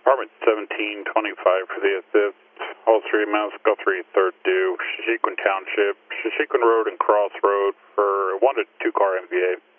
Department 1725 for the assist. All 3 miles, go 3, third due, Shishikun Township, Shishikun Road and Cross Road for 1 to 2 car MVA.